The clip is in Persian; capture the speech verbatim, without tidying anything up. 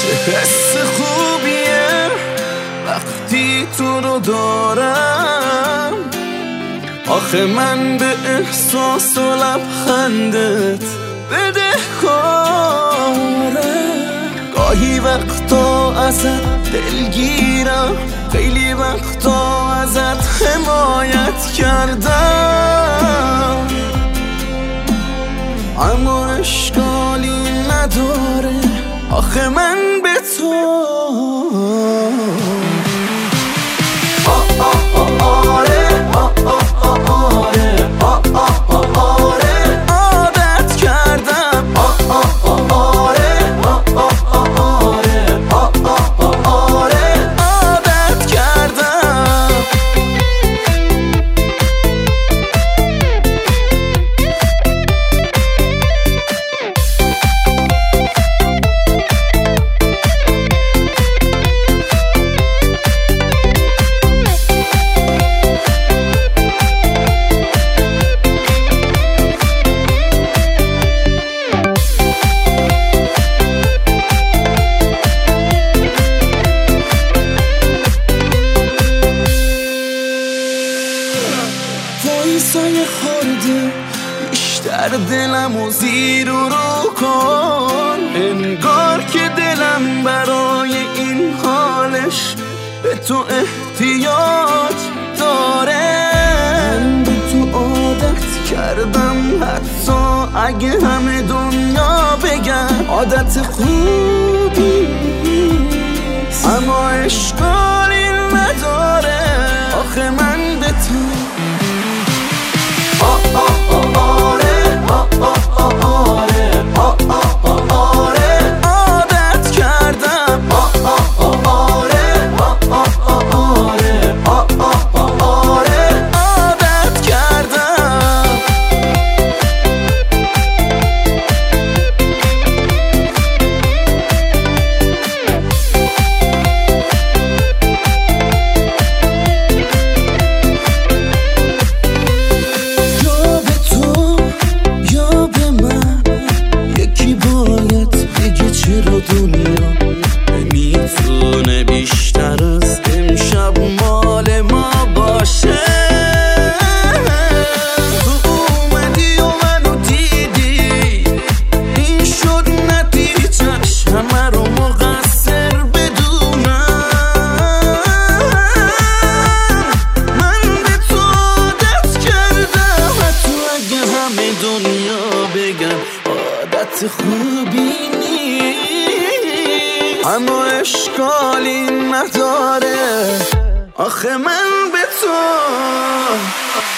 چه حس خوبیه وقتی تو رو دارم، آخه من به احساس و لبخندت بدهکارم. گاهی وقتا ازت دلگیرم، خیلی وقتا ازت حمایت کردم، اما اشکالی نداره آخه من به تو سایه خورده بیشتر دلم و زیر و رو کن، انگار که دلم برای این حالش به تو احتیاج داره. من به تو عادت کردم حتی اگه همه دنیا بگن عادت خوبی، اما اشکالی نداره آخه من به تو دنیا نمیتونه بیشتر از امشب مال ما باشه. تو اومدی و منو دیدی، این شد نتیجهش همه رو مقصر بدونم. من به تو عادت کردم حتی اگه همه دنیا بگن عادت خوبی اما اشکالی نداره آخه من به تو